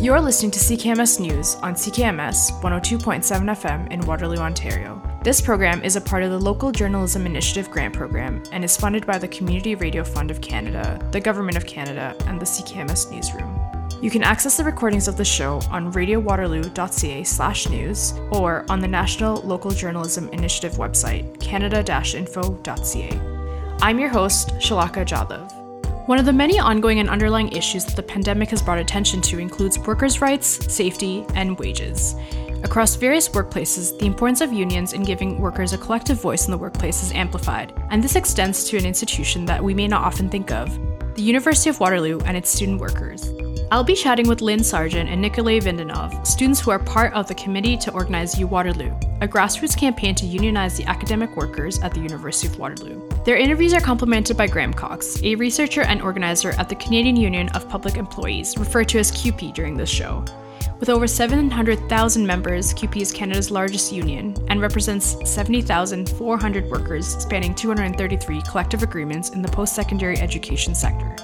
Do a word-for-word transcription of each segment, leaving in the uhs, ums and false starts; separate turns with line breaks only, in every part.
You're listening to C K M S News on C K M S one oh two point seven F M in Waterloo, Ontario. This program is a part of the Local Journalism Initiative Grant Program and is funded by the Community Radio Fund of Canada, the Government of Canada, and the C K M S Newsroom. You can access the recordings of the show on radio waterloo dot c a slash news or on the National Local Journalism Initiative website, canada dash info dot c a. I'm your host, Shalaka Jadhav. One of the many ongoing and underlying issues that the pandemic has brought attention to includes workers' rights, safety, and wages. Across various workplaces, the importance of unions in giving workers a collective voice in the workplace is amplified, and this extends to an institution that we may not often think of, the University of Waterloo and its student workers. I'll be chatting with Lynn Sargent and Nikolay Vindanov, students who are part of the Committee to Organize U Waterloo, a grassroots campaign to unionize the academic workers at the University of Waterloo. Their interviews are complemented by Graham Cox, a researcher and organizer at the Canadian Union of Public Employees, referred to as C U P E during this show. With over seven hundred thousand members, C U P E is Canada's largest union and represents seventy thousand four hundred workers spanning two hundred thirty-three collective agreements in the post-secondary education sector.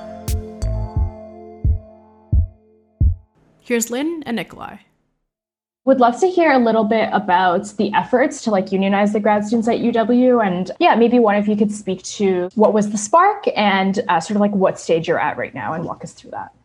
Here's Lynn and Nikolay.
Would love to hear a little bit about the efforts to like unionize the grad students at U W, and yeah, maybe one of you could speak to what was the spark and uh, sort of like what stage you're at right now and walk us through that.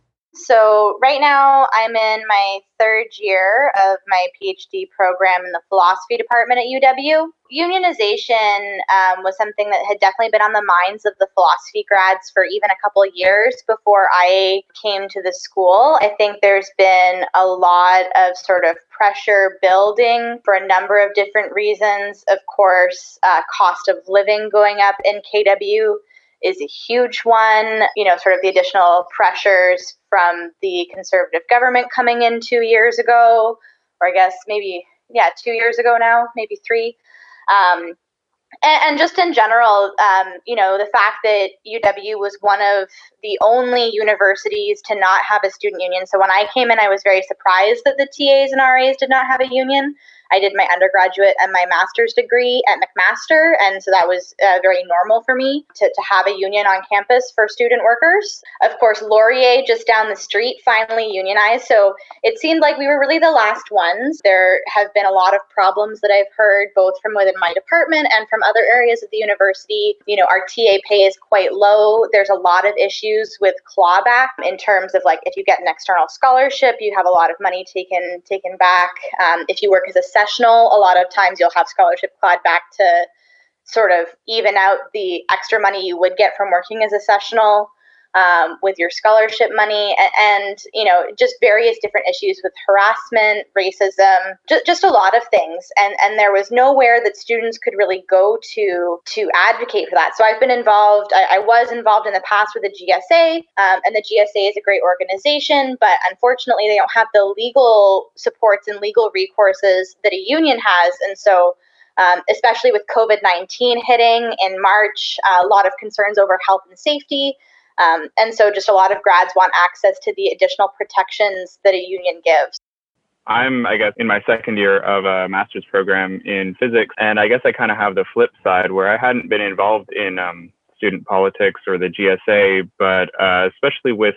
So right now I'm in my third year of my PhD program in the philosophy department at U W. Unionization um, was something that had definitely been on the minds of the philosophy grads for even a couple of years before I came to the school. I think there's been a lot of sort of pressure building for a number of different reasons. Of course, uh, cost of living going up in K W is a huge one. You know, sort of the additional pressures from the Conservative government coming in two years ago, or I guess maybe, yeah, two years ago now, maybe three. Um, and, and just in general, um, you know, the fact that U W was one of the only universities to not have a student union. So when I came in, I was very surprised that the T As and R As did not have a union. I did my undergraduate and my master's degree at McMaster, and so that was uh, very normal for me to, to have a union on campus for student workers. Of course, Laurier, just down the street, finally unionized, so it seemed like we were really the last ones. There have been a lot of problems that I've heard, both from within my department and from other areas of the university. You know, our T A pay is quite low. There's a lot of issues with clawback in terms of, like, if you get an external scholarship, you have a lot of money taken, taken back. Um, if you work as a sessional, a lot of times you'll have scholarship clawed back to sort of even out the extra money you would get from working as a sessional um, with your scholarship money, and, and you know, just various different issues with harassment, racism, just, just a lot of things. And and there was nowhere that students could really go to to advocate for that. So I've been involved, I, I was involved in the past with the G S A, um, and the G S A is a great organization, but unfortunately they don't have the legal supports and legal recourses that a union has. And so Um, especially with COVID nineteen hitting in March, uh, a lot of concerns over health and safety. Um, and so just a lot of grads want access to the additional protections that a union gives.
I'm, I guess, in my second year of a master's program in physics, and I guess I kind of have the flip side where I hadn't been involved in um, student politics or the G S A, but uh, especially with,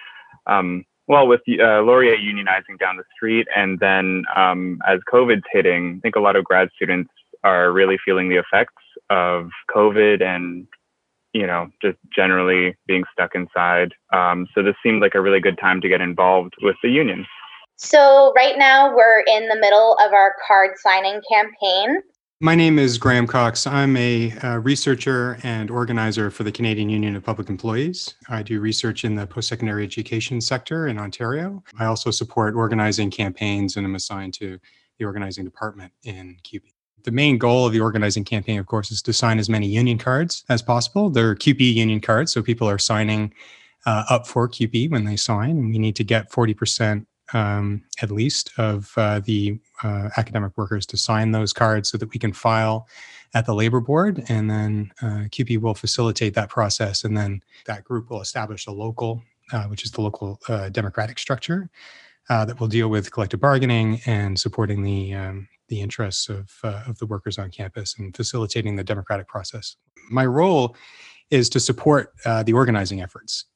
um, well, with uh, Laurier unionizing down the street, and then um, as COVID's hitting, I think a lot of grad students are really feeling the effects of COVID and, you know, just generally being stuck inside. Um, so this seemed like a really good time to get involved with the union.
So right now we're in the middle of our card signing campaign.
My name is Graham Cox. I'm a uh, researcher and organizer for the Canadian Union of Public Employees. I do research in the post-secondary education sector in Ontario. I also support organizing campaigns, and I'm assigned to the organizing department in C U P E. The main goal of the organizing campaign, of course, is to sign as many union cards as possible. They're C U P E union cards, so people are signing uh, up for C U P E when they sign. And we need to get forty percent um, at least of uh, the uh, academic workers to sign those cards so that we can file at the Labor Board. And then uh, C U P E will facilitate that process. And then that group will establish a local, uh, which is the local uh, democratic structure uh, that will deal with collective bargaining and supporting the um, the interests of, uh, of the workers on campus and facilitating the democratic process. My role is to support uh, the organizing efforts.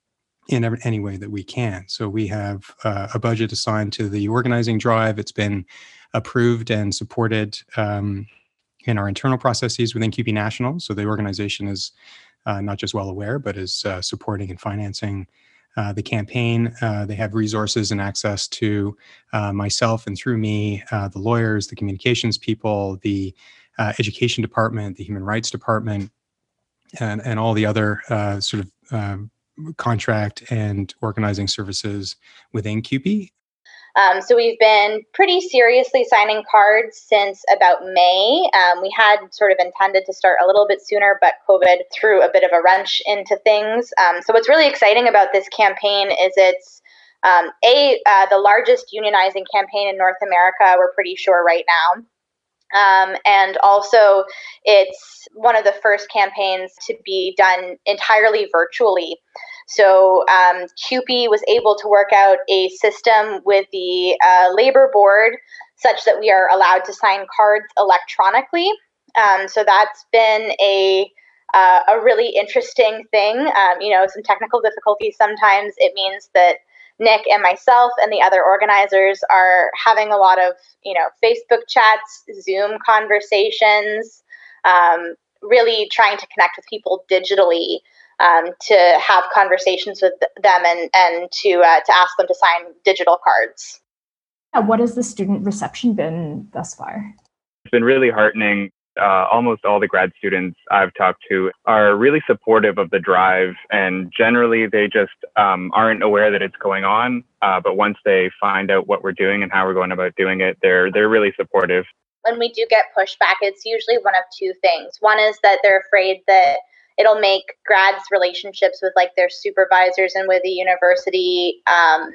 in every, any way that we can. So we have uh, a budget assigned to the organizing drive. It's been approved and supported um, in our internal processes within C U P E National. So the organization is uh, not just well aware, but is uh, supporting and financing uh, the campaign. Uh, they have resources and access to uh, myself and through me, uh, the lawyers, the communications people, the uh, education department, the human rights department, and, and all the other uh, sort of um, contract and organizing services within C U P E.
Um, so we've been pretty seriously signing cards since about May. Um, we had sort of intended to start a little bit sooner, but COVID threw a bit of a wrench into things. Um, so what's really exciting about this campaign is it's um, a uh, the largest unionizing campaign in North America, we're pretty sure right now. Um, and also it's one of the first campaigns to be done entirely virtually. So um, C U P E was able to work out a system with the uh, labor board such that we are allowed to sign cards electronically. Um, so that's been a uh, a really interesting thing. Um, you know, some technical difficulties sometimes. It means that Nick and myself and the other organizers are having a lot of, you know, Facebook chats, Zoom conversations, um, really trying to connect with people digitally. Um, to have conversations with them and, and to uh, to ask them to sign digital cards.
What has the student reception been thus far?
It's been really heartening. Uh, almost all the grad students I've talked to are really supportive of the drive, and generally they just um, aren't aware that it's going on. Uh, but once they find out what we're doing and how we're going about doing it, they're they're really supportive.
When we do get pushback, it's usually one of two things. One is that they're afraid that it'll make grads' relationships with like their supervisors and with the university, um,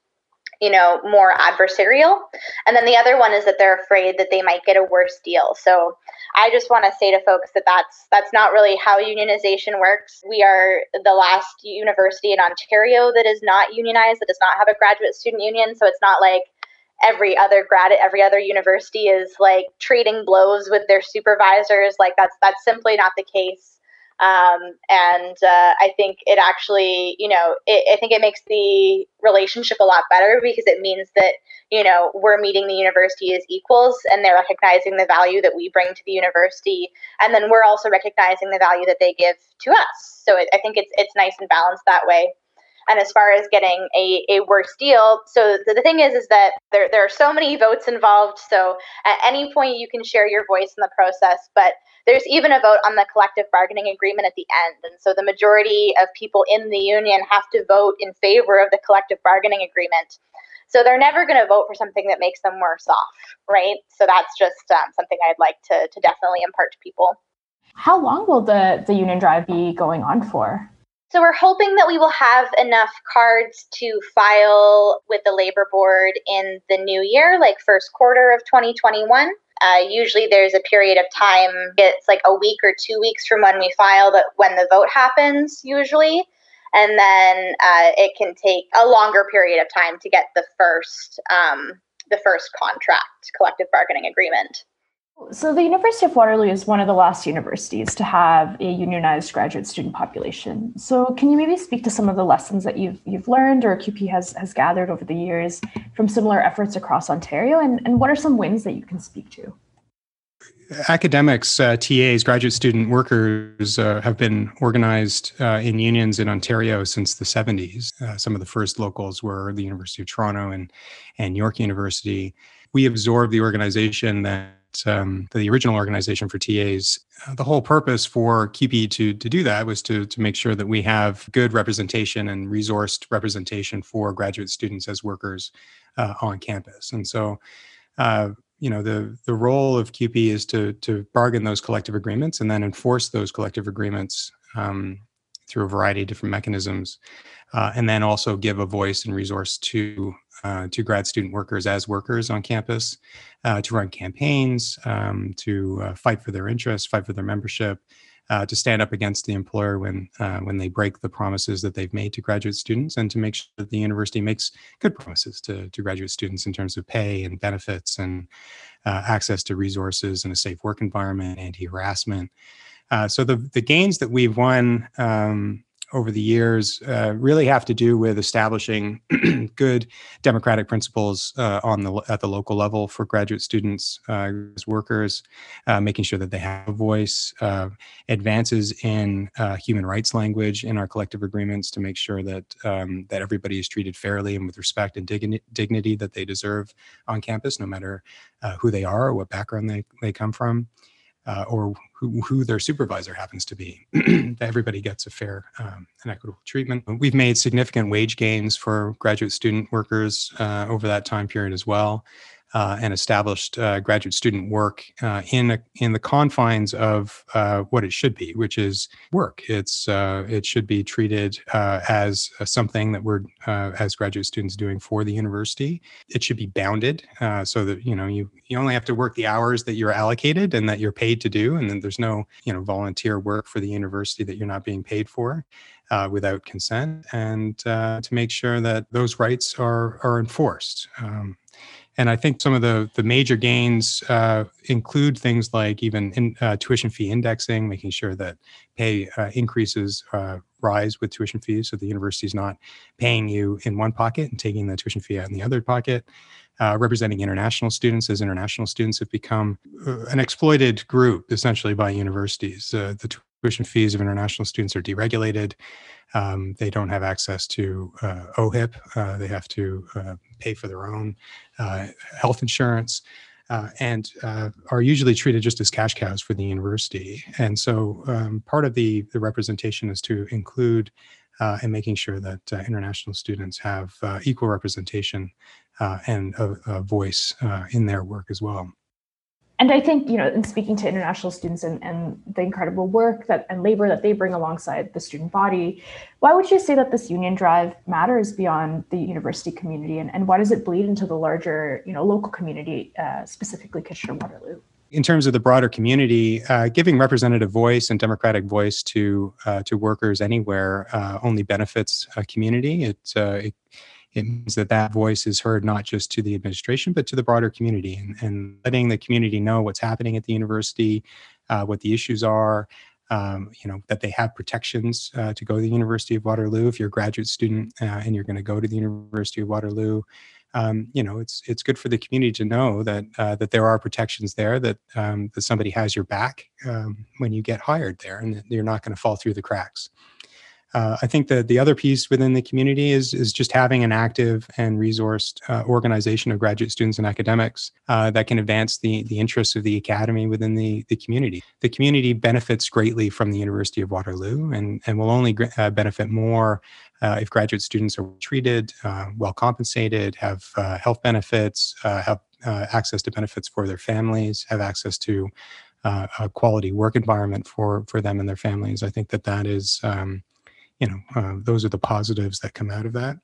you know, more adversarial. And then the other one is that they're afraid that they might get a worse deal. So I just want to say to folks that that's, that's not really how unionization works. We are the last university in Ontario that is not unionized, that does not have a graduate student union. So it's not like every other grad at every other university is like trading blows with their supervisors. Like that's, that's simply not the case. Um, and uh, I think it actually, you know, it, I think it makes the relationship a lot better because it means that, you know, we're meeting the university as equals and they're recognizing the value that we bring to the university. And then we're also recognizing the value that they give to us. So it, I think it's it's nice and balanced that way. And as far as getting a, a worse deal, so the, the thing is, is that there, there are so many votes involved. So at any point you can share your voice in the process, but there's even a vote on the collective bargaining agreement at the end. And so the majority of people in the union have to vote in favor of the collective bargaining agreement. So they're never going to vote for something that makes them worse off, right? So that's just um, something I'd like to, to definitely impart to people.
How long will the, the union drive be going on for?
So we're hoping that we will have enough cards to file with the labor board in the new year, like first quarter of twenty twenty-one. Uh, usually there's a period of time, it's like a week or two weeks from when we file that when the vote happens usually. And then uh, it can take a longer period of time to get the first, um, the first contract, collective bargaining agreement.
So the University of Waterloo is one of the last universities to have a unionized graduate student population. So can you maybe speak to some of the lessons that you've you've learned or C U P E has, has gathered over the years from similar efforts across Ontario? And, and what are some wins that you can speak to?
Academics, uh, T As, graduate student workers uh, have been organized uh, in unions in Ontario since the seventies. Uh, some of the first locals were the University of Toronto and, and York University. We absorbed the organization that Um, the original organization for T As. Uh, the whole purpose for C U P E to, to do that was to, to make sure that we have good representation and resourced representation for graduate students as workers uh, on campus. And so, uh, you know, the, the role of C U P E is to, to bargain those collective agreements and then enforce those collective agreements um, through a variety of different mechanisms, uh, and then also give a voice and resource to Uh, to grad student workers as workers on campus, uh, to run campaigns, um, to uh, fight for their interests, fight for their membership, uh, to stand up against the employer when uh, when they break the promises that they've made to graduate students, and to make sure that the university makes good promises to, to graduate students in terms of pay and benefits and uh, access to resources and a safe work environment, anti-harassment. Uh, so the, the gains that we've won um, over the years uh, really have to do with establishing good democratic principles uh, on the at the local level for graduate students uh, as workers, uh, making sure that they have a voice, uh, advances in uh, human rights language in our collective agreements to make sure that um, that everybody is treated fairly and with respect and digni- dignity that they deserve on campus, no matter uh, who they are or what background they, they come from. Uh, or who, who their supervisor happens to be, that everybody gets a fair um, and equitable treatment. We've made significant wage gains for graduate student workers uh, over that time period as well, uh, and established uh, graduate student work uh, in a, in the confines of uh, what it should be, which is work. It's uh, it should be treated uh, as uh, something that we're uh, as graduate students doing for the university. It should be bounded uh, so that you know you you only have to work the hours that you're allocated and that you're paid to do, and then there's no you know volunteer work for the university that you're not being paid for uh, without consent, and uh, to make sure that those rights are are enforced. Um, And I think some of the, the major gains uh, include things like even in, uh, tuition fee indexing, making sure that pay uh, increases uh, rise with tuition fees, so the university is not paying you in one pocket and taking the tuition fee out in the other pocket. Uh, representing international students, as international students have become uh, an exploited group, essentially, by universities. Uh, the tuition fees of international students are deregulated. Um, they don't have access to uh, O H I P. Uh, they have to uh, pay for their own uh, health insurance, uh, and uh, are usually treated just as cash cows for the university. And so um, part of the, the representation is to include uh, and making sure that uh, international students have uh, equal representation uh, and a, a voice uh, in their work as well.
And I think, you know, in speaking to international students and, and the incredible work that and labor that they bring alongside the student body, why would you say that this union drive matters beyond the university community, and, and why does it bleed into the larger, you know, local community, uh, specifically Kitchener-Waterloo?
In terms of the broader community, uh, giving representative voice and democratic voice to uh, to workers anywhere uh, only benefits a community. It, uh, it It means that that voice is heard not just to the administration, but to the broader community, and, and letting the community know what's happening at the university, uh, what the issues are, um, you know, that they have protections uh, to go to the University of Waterloo. If you're a graduate student uh, and you're going to go to the University of Waterloo, um, you know, it's it's good for the community to know that uh, that there are protections there, that um, that somebody has your back um, when you get hired there, and that you're not going to fall through the cracks. Uh, I think that the other piece within the community is is just having an active and resourced uh, organization of graduate students and academics uh, that can advance the the interests of the academy within the, the community. The community benefits greatly from the University of Waterloo, and, and will only uh, benefit more uh, if graduate students are treated, uh, well compensated, have uh, health benefits, uh, have uh, access to benefits for their families, have access to uh, a quality work environment for, for them and their families. I think that that is... Um, you know, uh, those are the positives that come out of that.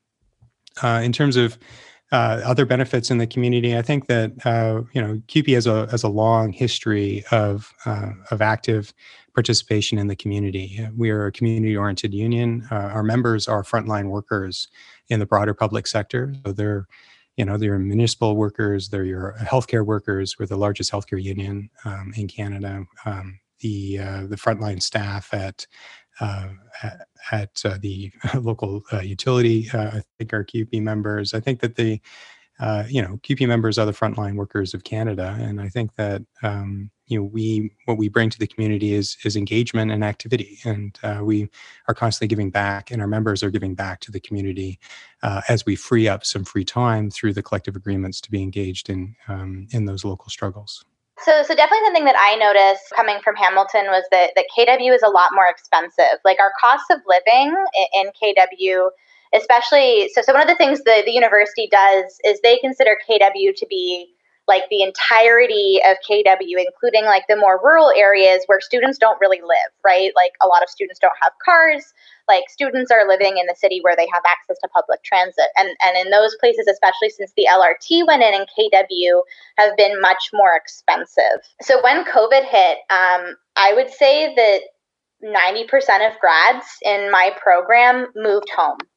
Uh, in terms of uh, other benefits in the community, I think that, uh, you know, C U P E has a, has a long history of, uh, of active participation in the community. We are a community-oriented union. Uh, our members are frontline workers in the broader public sector. So they're, you know, they're municipal workers, they're your healthcare workers. We're the largest healthcare union um, in Canada. Um, the, uh, the frontline staff at Uh, at, at uh, the local uh, utility, uh, I think are C U P E members. I think that the, uh, you know, C U P E members are the frontline workers of Canada, and I think that um, you know we what we bring to the community is is engagement and activity, and uh, we are constantly giving back, and our members are giving back to the community uh, as we free up some free time through the collective agreements to be engaged in um, in those local struggles.
So, so definitely something that I noticed coming from Hamilton was that, that K W is a lot more expensive. Like our cost of living in, in K W, especially, so, so one of the things the, the university does is they consider K W to be like the entirety of K W, including like the more rural areas where students don't really live, right? Like a lot of students don't have cars. Like students are living in the city where they have access to public transit. And, and in those places, especially since the L R T went in and K W have been much more expensive. So when COVID hit, um, I would say that ninety percent of grads in my program moved home.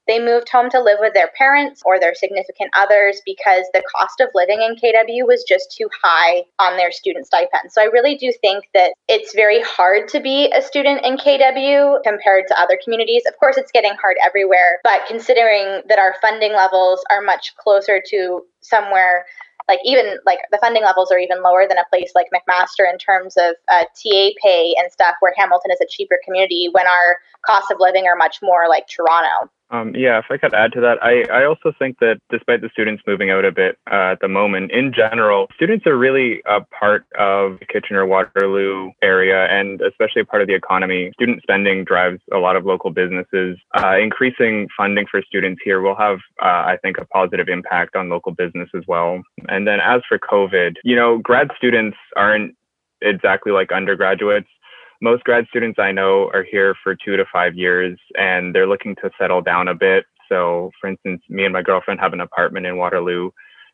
They moved home to live with their parents or their significant others because the cost of living in K W was just too high on their student stipend. So I really do think that it's very hard to be a student in K W compared to other communities. Of course, it's getting hard everywhere, but considering that our funding levels are much closer to somewhere like even like the funding levels are even lower than a place like McMaster in terms of uh, T A pay and stuff, where Hamilton is a cheaper community when our costs of living are much more like Toronto.
Um, yeah, if I could add to that, I, I also think that despite the students moving out a bit uh, at the moment, in general, students are really a part of the Kitchener-Waterloo area and especially a part of the economy. Student spending drives a lot of local businesses. Uh, increasing funding for students here will have, uh, I think, a positive impact on local business as well. And then as for COVID, you know, grad students aren't exactly like undergraduates. Most grad students I know are here for two to five years and they're looking to settle down a bit. So for instance, me and my girlfriend have an apartment in Waterloo.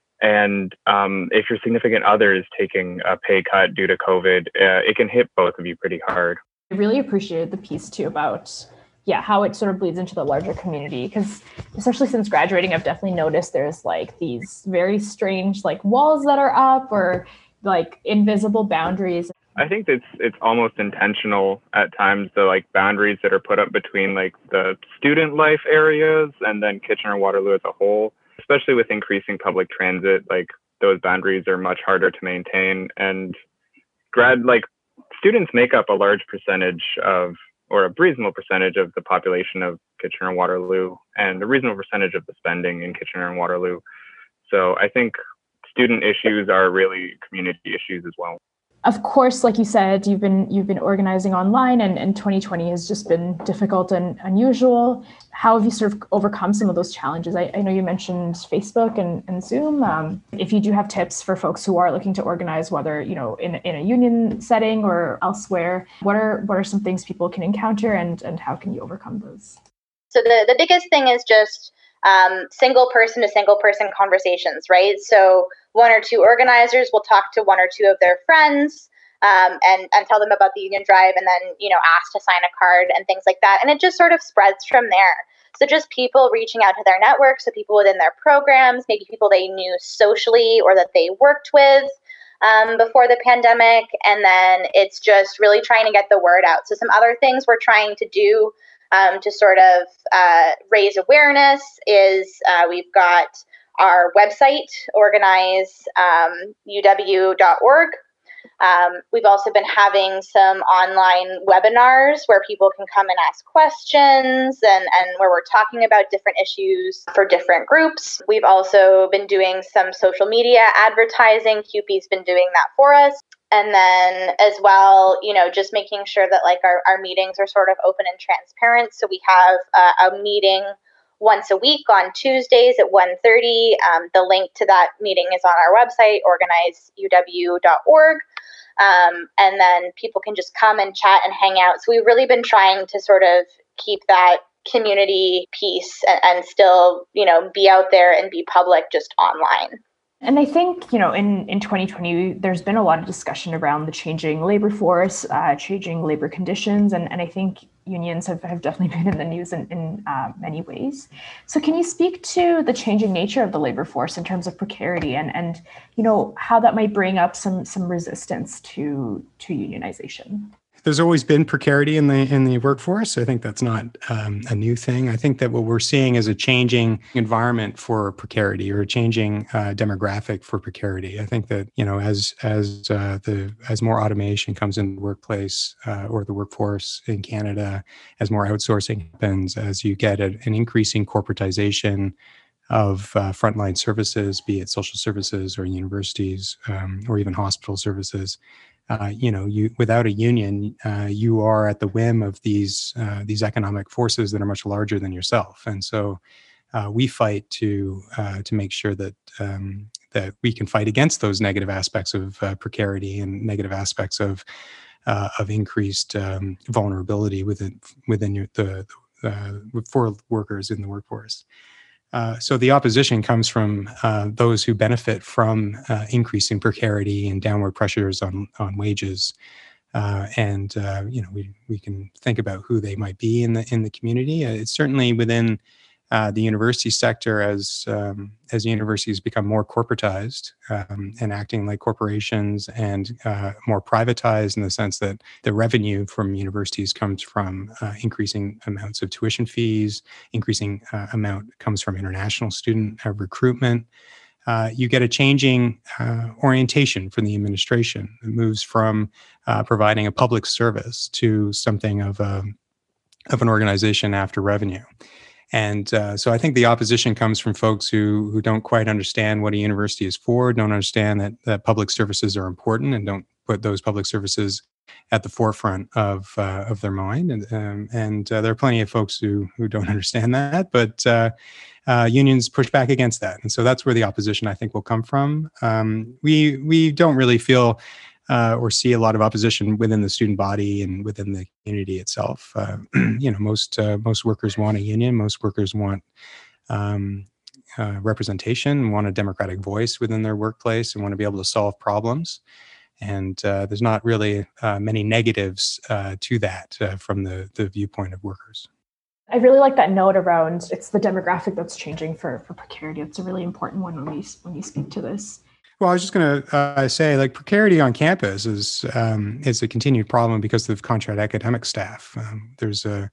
And um, if your significant other is taking a pay cut due to COVID, uh, it can hit both of you pretty hard.
I really appreciated the piece too about, yeah, how it sort of bleeds into the larger community. Because especially since graduating, I've definitely noticed there's like these very strange like walls that are up or like invisible boundaries.
I think it's it's almost intentional at times, the like boundaries that are put up between like the student life areas and then Kitchener-Waterloo as a whole, especially with increasing public transit, like those boundaries are much harder to maintain. And grad like students make up a large percentage of, or a reasonable percentage of the population of Kitchener-Waterloo and a reasonable percentage of the spending in Kitchener and Waterloo. So I think student issues are really community issues as well.
Of course, like you said, you've been you've been organizing online, and, and twenty twenty has just been difficult and unusual. How have you sort of overcome some of those challenges? I, I know you mentioned Facebook and, and Zoom. Um, if you do have tips for folks who are looking to organize, whether you know in, in a union setting or elsewhere, what are what are some things people can encounter, and, and how can you overcome those?
So the, the biggest thing is just um, single person to single person conversations, right? So one or two organizers will talk to one or two of their friends um, and, and tell them about the union drive and then, you know, ask to sign a card and things like that. And it just sort of spreads from there. So just people reaching out to their network, so people within their programs, maybe people they knew socially or that they worked with um, before the pandemic. And then it's just really trying to get the word out. So some other things we're trying to do um, to sort of uh, raise awareness is uh, we've got our website, organize um, U W dot org. Um, we've also been having some online webinars where people can come and ask questions and, and where we're talking about different issues for different groups. We've also been doing some social media advertising. C U P E's been doing that for us. And then as well, you know, just making sure that like our, our meetings are sort of open and transparent. So we have uh, a meeting once a week on Tuesdays at one thirty. Um, the link to that meeting is on our website, organize U W dot org. Um, and then people can just come and chat and hang out. So we've really been trying to sort of keep that community piece and, and still, you know, be out there and be public just online.
And I think, you know, in, in twenty twenty, there's been a lot of discussion around the changing labor force, uh, changing labor conditions. And, and I think unions have, have definitely been in the news in, in uh, many ways. So can you speak to the changing nature of the labor force in terms of precarity and, and you know, how that might bring up some some resistance to to unionization?
There's always been precarity in the in the workforce. I think that's not um, a new thing. I think that what we're seeing is a changing environment for precarity or a changing uh, demographic for precarity. I think that you know as as uh, the as more automation comes in the workplace uh, or the workforce in Canada, as more outsourcing happens, as you get a, an increasing corporatization of uh, frontline services, be it social services or universities um, or even hospital services. Uh, you know, you without a union, uh, you are at the whim of these uh, these economic forces that are much larger than yourself, and so uh, we fight to uh, to make sure that um, that we can fight against those negative aspects of uh, precarity and negative aspects of uh, of increased um, vulnerability within within your, the uh, for workers in the workforce. Uh, so the opposition comes from uh, those who benefit from uh, increasing precarity and downward pressures on on wages, uh, and uh, you know we we can think about who they might be in the in the community. Uh, it's certainly within uh, the university sector, as um, as universities become more corporatized um, and acting like corporations, and uh, more privatized in the sense that the revenue from universities comes from uh, increasing amounts of tuition fees, increasing uh, amount comes from international student uh, recruitment. Uh, you get a changing uh, orientation from the administration. It moves from uh, providing a public service to something of a of an organization after revenue. And uh, so I think the opposition comes from folks who who don't quite understand what a university is for, don't understand that, that public services are important, and don't put those public services at the forefront of uh, of their mind. And um, and uh, there are plenty of folks who who don't understand that, but uh, uh, unions push back against that. And so that's where the opposition, I think, will come from. Um, we we don't really feel Uh, or see a lot of opposition within the student body and within the community itself. Uh, you know, most uh, most workers want a union. Most workers want um, uh, representation, want a democratic voice within their workplace, and want to be able to solve problems. And uh, there's not really uh, many negatives uh, to that uh, from the the viewpoint of workers.
I really like that note around it's the demographic that's changing for for precarity. It's a really important one when we when you speak to this.
Well, I was just going to uh, say, like, precarity on campus is um, is a continued problem because of contract academic staff. Um, there's a,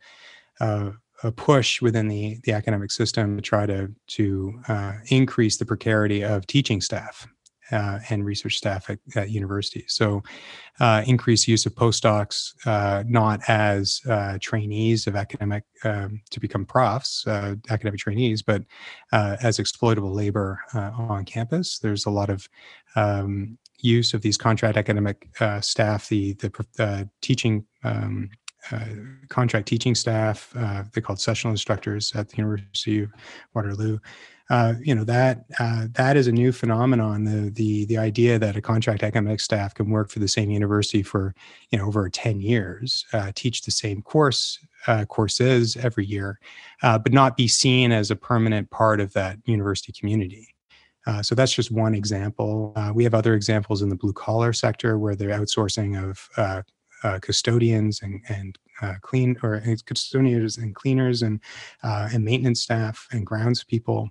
a a push within the the academic system to try to to uh, increase the precarity of teaching staff uh, and research staff at, at universities. So, uh, increased use of postdocs, uh, not as uh, trainees of academic um, to become profs, uh, academic trainees, but uh, as exploitable labor uh, on campus. There's a lot of um, use of these contract academic uh, staff, the the uh, teaching. Um, Uh, contract teaching staff, uh, they're called sessional instructors at the University of Waterloo. Uh, you know, that uh, that is a new phenomenon. The the the idea that a contract academic staff can work for the same university for, you know, over ten years, uh, teach the same course uh, courses every year, uh, but not be seen as a permanent part of that university community. Uh, so that's just one example. Uh, we have other examples in the blue collar sector where they're outsourcing of uh, Uh, custodians and and uh, clean or custodians and cleaners and uh, and maintenance staff and grounds people,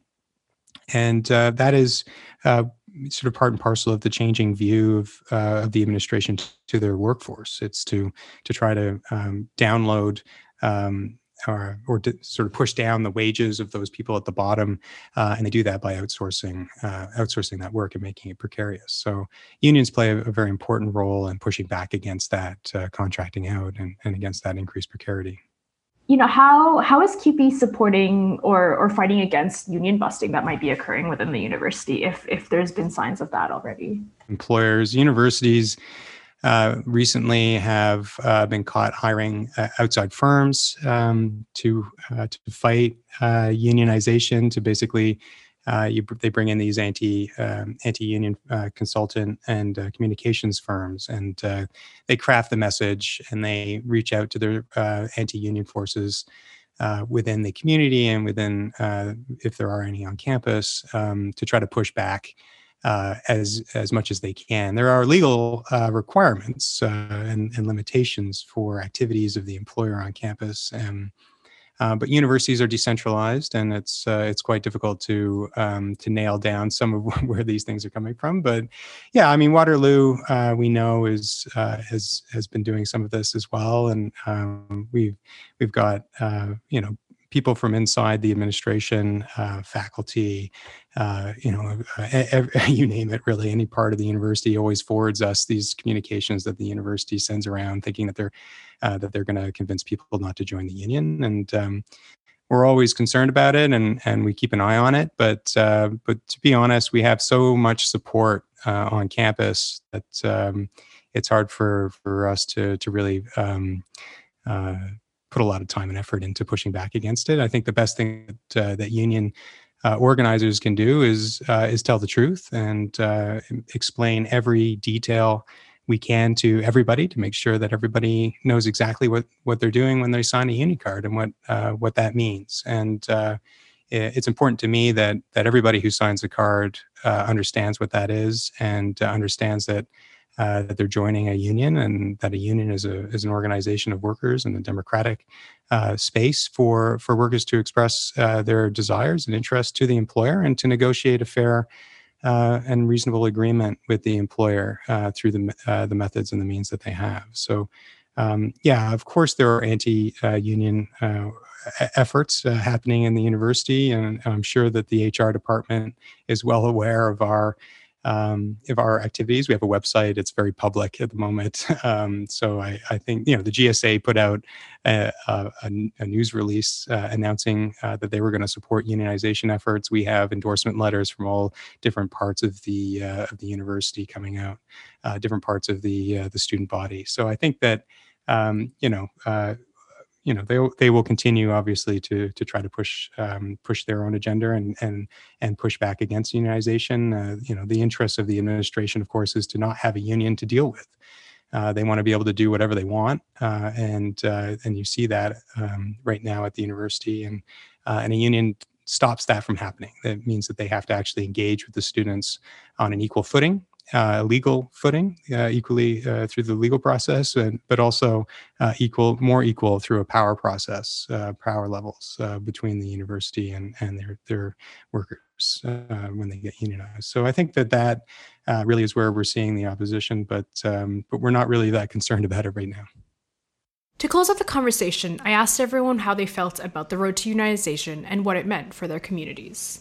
and uh, that is uh, sort of part and parcel of the changing view of uh, of the administration t- to their workforce. It's to to try to um, download. Um, or, or to sort of push down the wages of those people at the bottom, uh, and they do that by outsourcing uh, outsourcing that work and making it precarious. So unions play a, a very important role in pushing back against that uh, contracting out and, and against that increased precarity.
You know, how how is C U P E supporting or or fighting against union busting that might be occurring within the university, if if there's been signs of that already?
Employers, universities, Uh, recently have uh, been caught hiring uh, outside firms um, to uh, to fight uh, unionization. To basically, uh, you, they bring in these anti um, anti-union uh, consultant and uh, communications firms, and uh, they craft the message and they reach out to their uh, anti-union forces uh, within the community and within, uh, if there are any on campus, um, to try to push back Uh, as as much as they can. There are legal uh, requirements uh, and, and limitations for activities of the employer on campus, and uh, but universities are decentralized, and it's uh, it's quite difficult to um, to nail down some of where these things are coming from. But yeah, I mean, Waterloo, uh, we know is uh, has has been doing some of this as well, and um, we've we've got uh, you know. people from inside the administration, uh, faculty, uh, you know, uh, you name it, really, any part of the university always forwards us these communications that the university sends around, thinking that they're uh, that they're going to convince people not to join the union. And um, we're always concerned about it, and and we keep an eye on it. But uh, but to be honest, we have so much support uh, on campus that um, it's hard for for us to to really. Um, uh, put a lot of time and effort into pushing back against it. I think the best thing that, uh, that union uh, organizers can do is uh, is tell the truth and uh, explain every detail we can to everybody to make sure that everybody knows exactly what, what they're doing when they sign a union card and what uh, what that means. And uh, it's important to me that that everybody who signs a card uh, understands what that is and uh, understands that uh, that they're joining a union, and that a union is a is an organization of workers in a democratic uh, space for for workers to express uh, their desires and interests to the employer and to negotiate a fair uh, and reasonable agreement with the employer uh, through the uh, the methods and the means that they have. So, um, yeah, of course, there are anti-union uh, efforts uh, happening in the university, and I'm sure that the H R department is well aware of our um, of our activities. We have a website; it's very public at the moment. Um, so I, I think you know the G S A put out a, a, a news release uh, announcing uh, that they were going to support unionization efforts. We have endorsement letters from all different parts of the uh, of the university coming out, uh, different parts of the uh, the student body. So I think that um, you know. Uh, You know, they they will continue obviously to to try to push um, push their own agenda and and and push back against unionization. Uh, you know, the interest of the administration, of course, is to not have a union to deal with. Uh, they want to be able to do whatever they want, uh, and uh, and you see that um, right now at the university, and uh, and a union stops that from happening. That means that they have to actually engage with the students on an equal footing. Uh, legal footing, uh, equally uh, through the legal process, and, but also uh, equal, more equal through a power process, uh, power levels uh, between the university and, and their their workers uh, when they get unionized. So I think that that uh, really is where we're seeing the opposition, but um, but we're not really that concerned about it right now.
To close out the conversation, I asked everyone how they felt about the road to unionization and what it meant for their communities.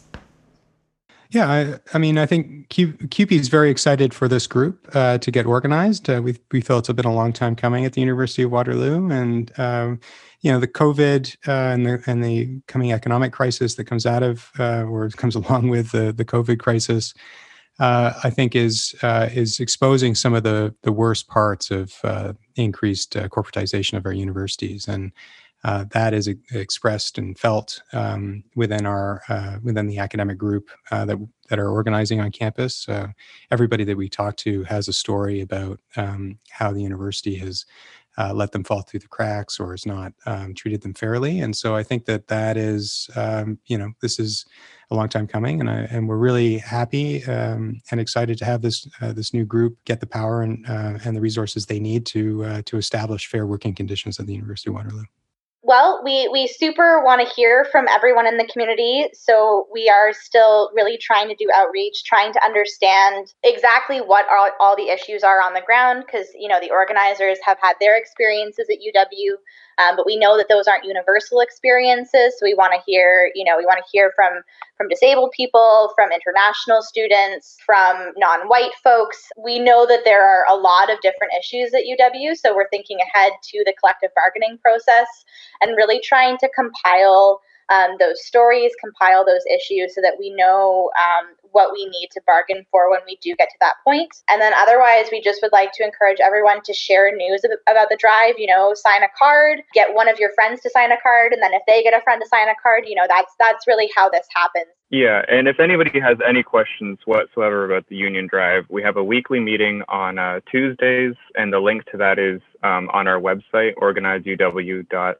Yeah, I, I mean, I think Q, CUPE is very excited for this group uh, to get organized. Uh, we we feel it's been a long time coming at the University of Waterloo, and um, you know, the COVID uh, and the and the coming economic crisis that comes out of uh, or comes along with the the COVID crisis, uh, I think is uh, is exposing some of the the worst parts of uh, increased uh, corporatization of our universities, and Uh, that is expressed and felt um, within our uh, within the academic group uh, that that are organizing on campus. Uh, everybody that we talk to has a story about um, how the university has uh, let them fall through the cracks or has not um, treated them fairly. And so I think that that is, um, you know, this is a long time coming, and I, and we're really happy um, and excited to have this uh, this new group get the power and uh, and the resources they need to uh, to establish fair working conditions at the University of Waterloo.
Well, we, we super want to hear from everyone in the community, so we are still really trying to do outreach, trying to understand exactly what all, all the issues are on the ground, because, you know, the organizers have had their experiences at U W, um, but we know that those aren't universal experiences, so we want to hear, you know, we want to hear from, from disabled people, from international students, from non-white folks. We know that there are a lot of different issues at U W, so we're thinking ahead to the collective bargaining process and really trying to compile um, those stories, compile those issues so that we know um, what we need to bargain for when we do get to that point. And then otherwise, we just would like to encourage everyone to share news about the drive, you know, sign a card, get one of your friends to sign a card, and then if they get a friend to sign a card, you know, that's that's really how this happens.
Yeah, and if anybody has any questions whatsoever about the Union Drive, we have a weekly meeting on uh, Tuesdays, and the link to that is um, on our website, organize U W dot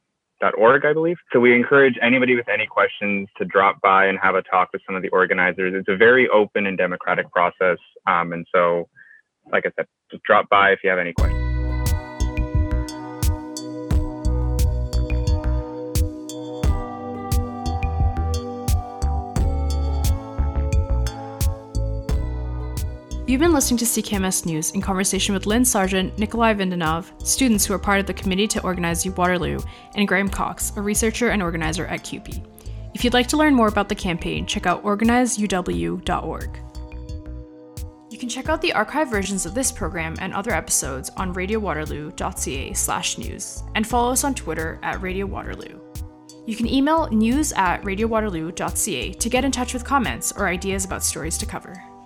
org, I believe. So we encourage anybody with any questions to drop by and have a talk with some of the organizers. It's a very open and democratic process, um, and so, like I said, just drop by if you have any questions.
You've been listening to C K M S News in conversation with Lynn Sargent, Nikolai Vindanov, students who are part of the Committee to Organize Waterloo, and Graham Cox, a researcher and organizer at CUPE. If you'd like to learn more about the campaign, check out organize U W dot org. You can check out the archived versions of this program and other episodes on radio waterloo dot c a slash news, and follow us on Twitter at Radio Waterloo. You can email news at radio waterloo dot c a to get in touch with comments or ideas about stories to cover.